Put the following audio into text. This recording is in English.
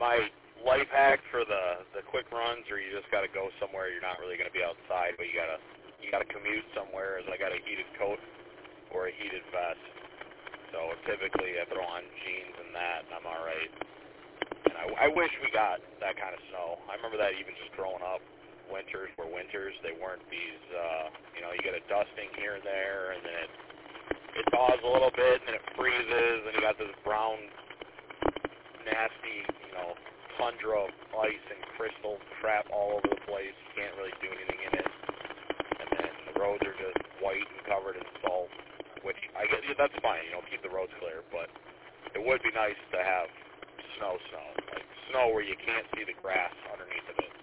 my life hack for the quick runs, or you just got to go somewhere you're not really going to be outside, but you gotta commute somewhere, is I got a heated coat or a heated vest. So typically I throw on jeans and that, and I'm all right. And I wish we got that kind of snow. I remember that even just growing up. Winters were winters. They weren't these, you get a dusting here and there, and then it thaws a little bit, and then it freezes, and you got this brown, nasty, tundra of ice and crystal crap all over the place. You can't really do anything in it. And then the roads are just white and covered in salt, which I guess that's fine, keep the roads clear, but it would be nice to have snow, like snow where you can't see the grass underneath of it.